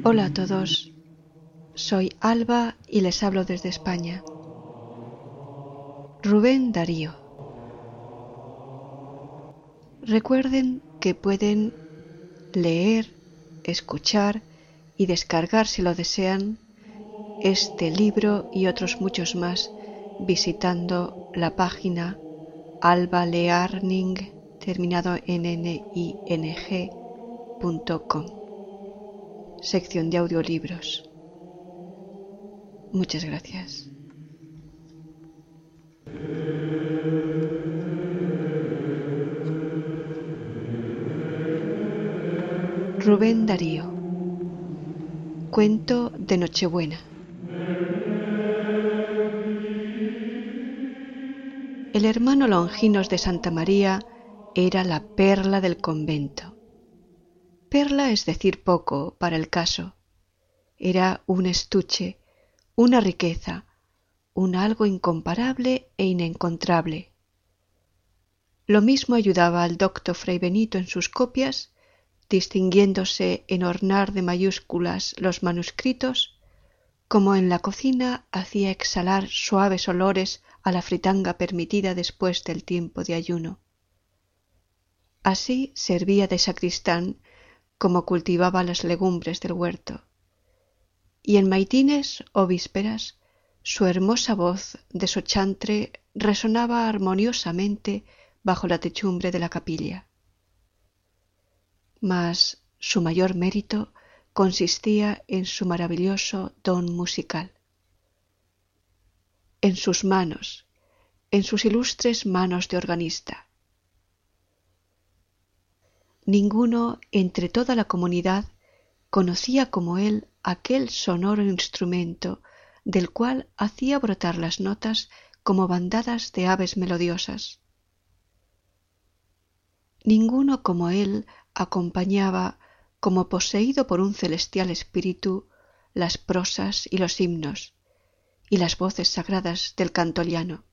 Hola a todos, soy Alba y les hablo desde España. Rubén Darío. Recuerden que pueden leer, escuchar y descargar, si lo desean, este libro y otros muchos más visitando la página albalearning, terminado en ning.com, sección de audiolibros. Muchas gracias. Rubén Darío. Cuento de Nochebuena. El hermano Longinos de Santa María era la perla del convento. Perla es decir poco para el caso. Era un estuche, una riqueza, un algo incomparable e inencontrable. Lo mismo ayudaba al docto Fray Benito en sus copias, distinguiéndose en ornar de mayúsculas los manuscritos, como en la cocina hacía exhalar suaves olores a la fritanga permitida después del tiempo de ayuno. Así servía de sacristán como cultivaba las legumbres del huerto. Y en maitines o vísperas su hermosa voz de sochantre resonaba armoniosamente bajo la techumbre de la capilla. Mas su mayor mérito consistía en su maravilloso don musical. En sus manos, en sus ilustres manos de organista. Ninguno entre toda la comunidad conocía como él aquel sonoro instrumento del cual hacía brotar las notas como bandadas de aves melodiosas. Ninguno como él acompañaba, como poseído por un celestial espíritu, las prosas y los himnos, y las voces sagradas del canto llano.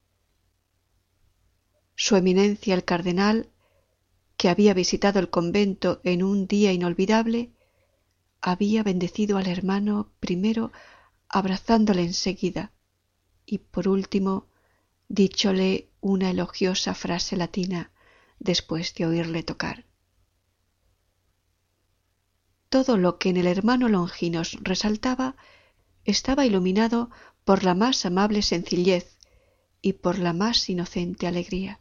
Su eminencia el cardenal, que había visitado el convento en un día inolvidable, había bendecido al hermano primero abrazándole enseguida y por último díchole una elogiosa frase latina después de oírle tocar. Todo lo que en el hermano Longinos resaltaba estaba iluminado por la más amable sencillez y por la más inocente alegría.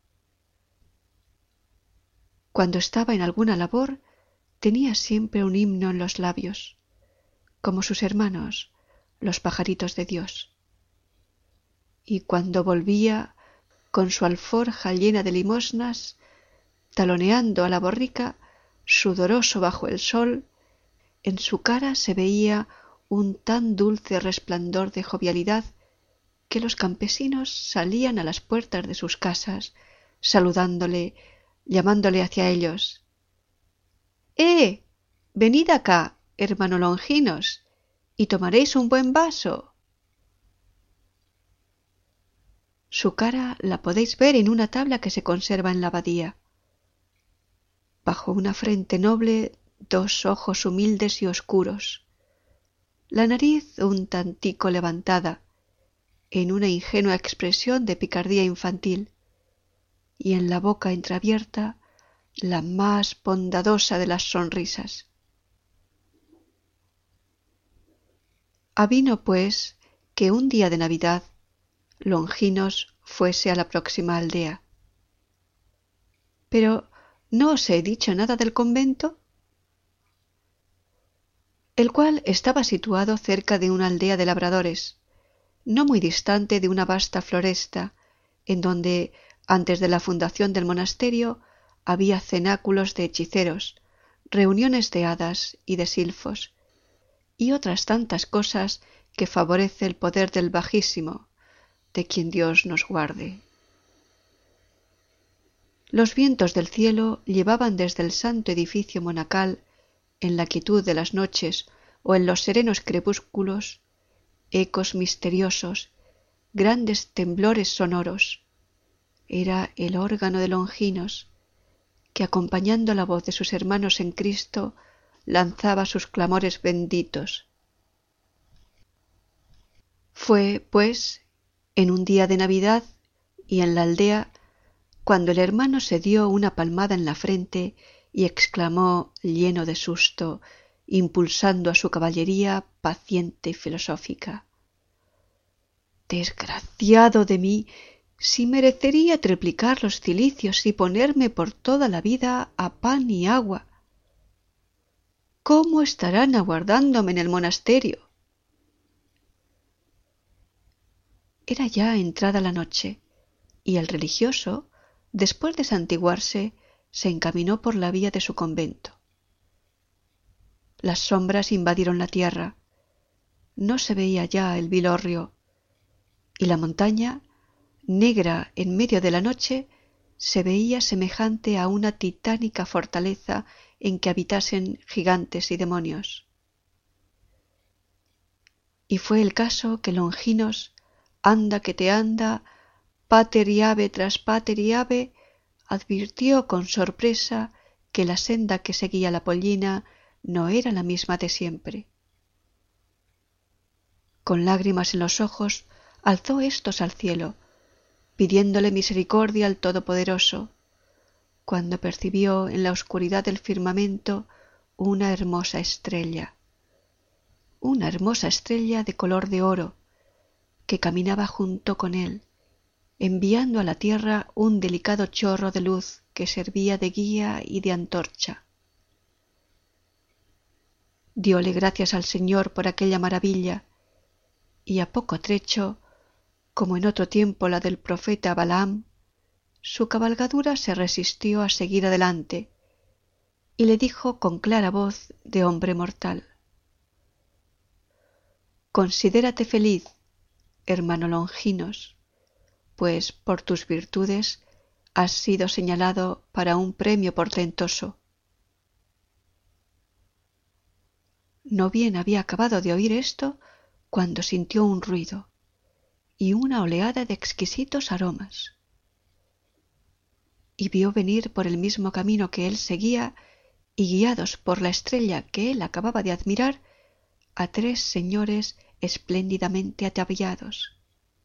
Cuando estaba en alguna labor, tenía siempre un himno en los labios, como sus hermanos, los pajaritos de Dios. Y cuando volvía, con su alforja llena de limosnas, taloneando a la borrica, sudoroso bajo el sol, en su cara se veía un tan dulce resplandor de jovialidad que los campesinos salían a las puertas de sus casas, saludándole, llamándole hacia ellos. Venid acá, hermano Longinos, y tomaréis un buen vaso. Su cara la podéis ver en una tabla que se conserva en la abadía. Bajo una frente noble, dos ojos humildes y oscuros, la nariz un tantico levantada, en una ingenua expresión de picardía infantil, y en la boca entreabierta la más bondadosa de las sonrisas. Avino, pues, que un día de Navidad Longinos fuese a la próxima aldea. Pero ¿no os he dicho nada del convento? El cual estaba situado cerca de una aldea de labradores, no muy distante de una vasta floresta, en donde, antes de la fundación del monasterio, había cenáculos de hechiceros, reuniones de hadas y de silfos, y otras tantas cosas que favorece el poder del Bajísimo, de quien Dios nos guarde. Los vientos del cielo llevaban desde el santo edificio monacal, en la quietud de las noches o en los serenos crepúsculos, ecos misteriosos, grandes temblores sonoros. Era el órgano de Longinos, que acompañando la voz de sus hermanos en Cristo, lanzaba sus clamores benditos. Fue, pues, en un día de Navidad y en la aldea, cuando el hermano se dio una palmada en la frente y exclamó lleno de susto, impulsando a su caballería paciente y filosófica: «Desgraciado de mí, si merecería triplicar los cilicios y ponerme por toda la vida a pan y agua. ¿Cómo estarán aguardándome en el monasterio?» Era ya entrada la noche, y el religioso, después de santiguarse, se encaminó por la vía de su convento. Las sombras invadieron la tierra, no se veía ya el Vilorrio, y la montaña, negra en medio de la noche, se veía semejante a una titánica fortaleza en que habitasen gigantes y demonios. Y fue el caso que Longinos, anda que te anda, pater y ave tras pater y ave, advirtió con sorpresa que la senda que seguía la pollina no era la misma de siempre. Con lágrimas en los ojos, alzó éstos al cielo, pidiéndole misericordia al Todopoderoso, cuando percibió en la oscuridad del firmamento una hermosa estrella de color de oro, que caminaba junto con él, enviando a la tierra un delicado chorro de luz que servía de guía y de antorcha. Dióle gracias al Señor por aquella maravilla, y a poco trecho, como en otro tiempo la del profeta Balaam, su cabalgadura se resistió a seguir adelante, y le dijo con clara voz de hombre mortal: «Considérate feliz, hermano Longinos, pues por tus virtudes has sido señalado para un premio portentoso». No bien había acabado de oír esto, cuando sintió un ruido y una oleada de exquisitos aromas, y vio venir por el mismo camino que él seguía, y guiados por la estrella que él acababa de admirar, a 3 señores espléndidamente ataviados.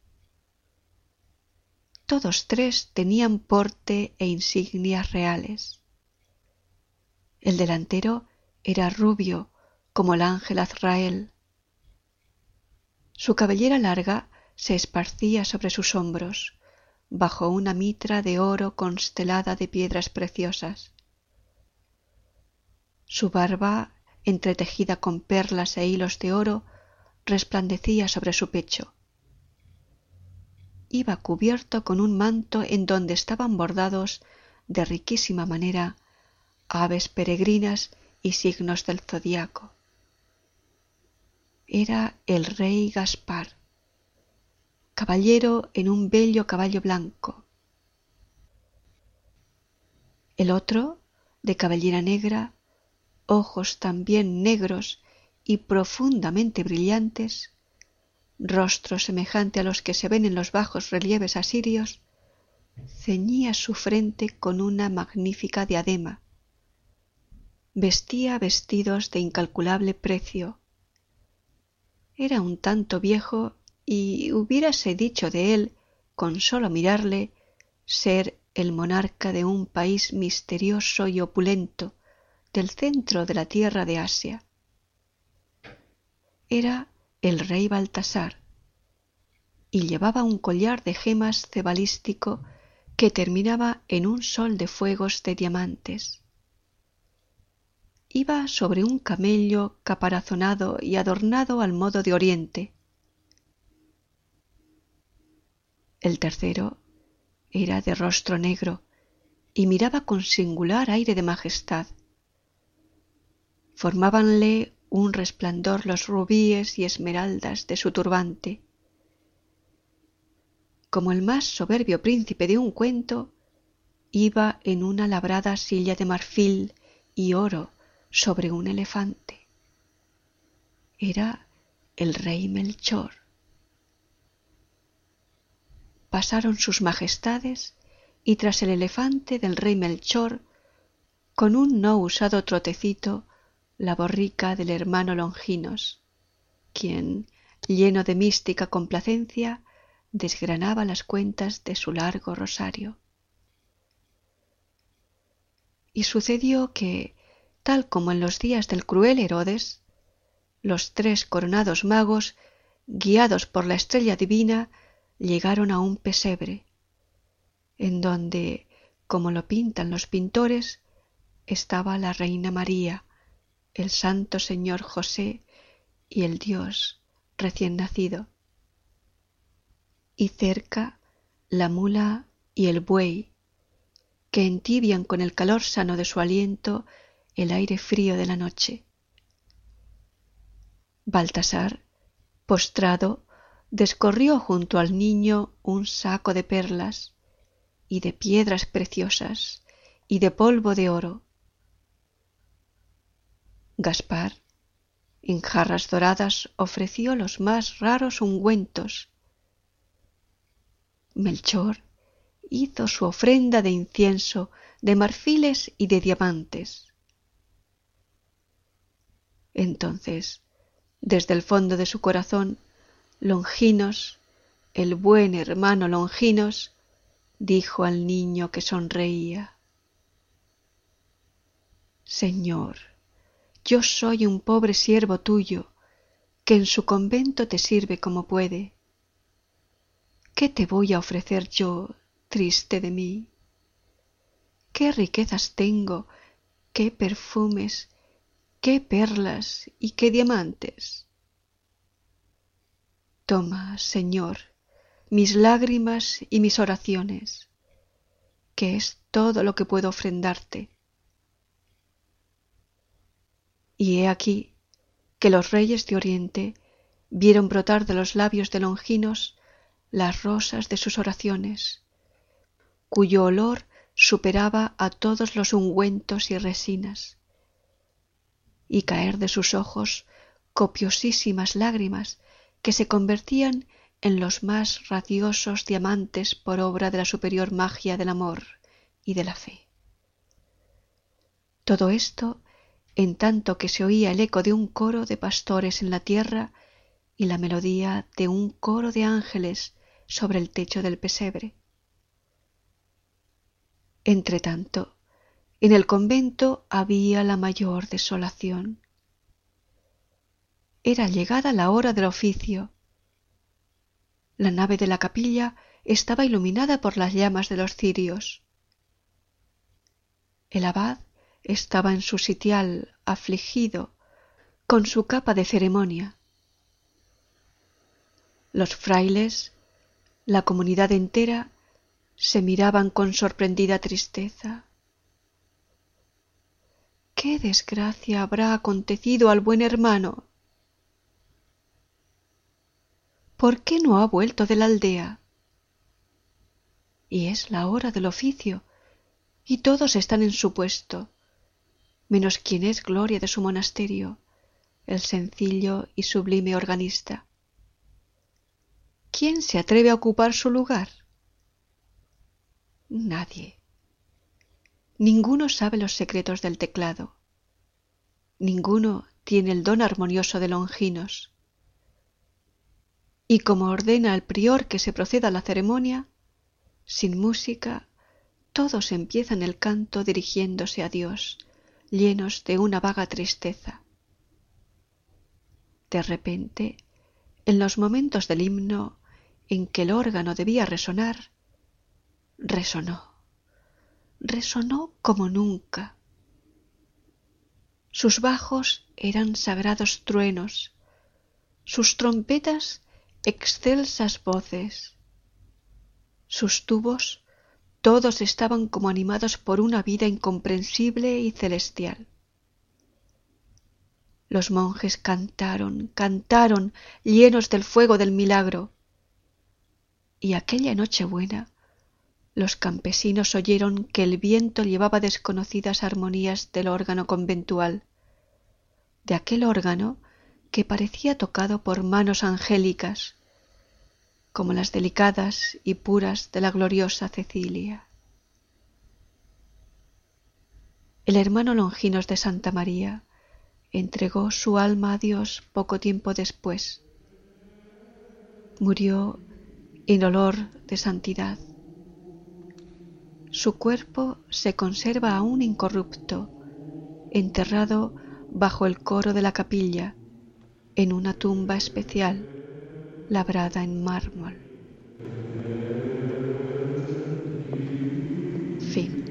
Todos 3 tenían porte e insignias reales. El delantero era rubio como el ángel Azrael. Su cabellera larga se esparcía sobre sus hombros, bajo una mitra de oro constelada de piedras preciosas. Su barba, entretejida con perlas e hilos de oro, resplandecía sobre su pecho. Iba cubierto con un manto en donde estaban bordados de riquísima manera aves peregrinas y signos del zodiaco. Era el rey Gaspar, caballero en un bello caballo blanco. El otro, de cabellera negra, ojos también negros y profundamente brillantes, rostro semejante a los que se ven en los bajos relieves asirios, ceñía su frente con una magnífica diadema. Vestía vestidos de incalculable precio. Era un tanto viejo y hubiérase dicho de él, con solo mirarle, ser el monarca de un país misterioso y opulento del centro de la tierra de Asia. Era el rey Baltasar, y llevaba un collar de gemas cebalístico que terminaba en un sol de fuegos de diamantes. Iba sobre un camello caparazonado y adornado al modo de Oriente. El tercero era de rostro negro y miraba con singular aire de majestad. Formábanle un resplandor los rubíes y esmeraldas de su turbante. Como el más soberbio príncipe de un cuento, iba en una labrada silla de marfil y oro sobre un elefante. Era el rey Melchor. Pasaron sus majestades y tras el elefante del rey Melchor, con un no usado trotecito, la borrica del hermano Longinos, quien, lleno de mística complacencia, desgranaba las cuentas de su largo rosario. Y sucedió que, tal como en los días del cruel Herodes, los tres coronados magos, guiados por la estrella divina, llegaron a un pesebre, en donde, como lo pintan los pintores, estaba la Reina María, el Santo Señor José y el Dios recién nacido, y cerca la mula y el buey, que entibian con el calor sano de su aliento el aire frío de la noche. Baltasar, postrado, descorrió junto al niño un saco de perlas y de piedras preciosas y de polvo de oro. Gaspar, en jarras doradas, ofreció los más raros ungüentos. Melchor hizo su ofrenda de incienso, de marfiles y de diamantes. Entonces, desde el fondo de su corazón, Longinos, el buen hermano Longinos, dijo al niño que sonreía: Señor, yo soy un pobre siervo tuyo, que en su convento te sirve como puede. ¿Qué te voy a ofrecer yo, triste de mí? ¿Qué riquezas tengo, qué perfumes, qué perlas y qué diamantes? Toma, Señor, mis lágrimas y mis oraciones, que es todo lo que puedo ofrendarte. Y he aquí que los reyes de Oriente vieron brotar de los labios de Longinos las rosas de sus oraciones, cuyo olor superaba a todos los ungüentos y resinas, y caer de sus ojos copiosísimas lágrimas que se convertían en los más radiosos diamantes por obra de la superior magia del amor y de la fe. Todo esto en tanto que se oía el eco de un coro de pastores en la tierra y la melodía de un coro de ángeles sobre el techo del pesebre. Entretanto, en el convento había la mayor desolación. Era llegada la hora del oficio. La nave de la capilla estaba iluminada por las llamas de los cirios. El abad estaba en su sitial, afligido, con su capa de ceremonia. Los frailes, la comunidad entera, se miraban con sorprendida tristeza. ¿Qué desgracia habrá acontecido al buen hermano? ¿Por qué no ha vuelto de la aldea? Y es la hora del oficio, y todos están en su puesto, menos quien es gloria de su monasterio, el sencillo y sublime organista. ¿Quién se atreve a ocupar su lugar? Nadie. Ninguno sabe los secretos del teclado. Ninguno tiene el don armonioso de Longinos. Y como ordena el prior que se proceda a la ceremonia, sin música, todos empiezan el canto dirigiéndose a Dios, llenos de una vaga tristeza. De repente, en los momentos del himno en que el órgano debía resonar, resonó como nunca. Sus bajos eran sagrados truenos, sus trompetas excelsas voces, sus tubos todos estaban como animados por una vida incomprensible y celestial. Los monjes cantaron, llenos del fuego del milagro. Y aquella Nochebuena, los campesinos oyeron que el viento llevaba desconocidas armonías del órgano conventual, de aquel órgano que parecía tocado por manos angélicas, como las delicadas y puras de la gloriosa Cecilia. El hermano Longinos de Santa María, entregó su alma a Dios poco tiempo después. Murió en olor de santidad. Su cuerpo se conserva aún incorrupto, enterrado bajo el coro de la capilla, en una tumba especial labrada en mármol. Fin.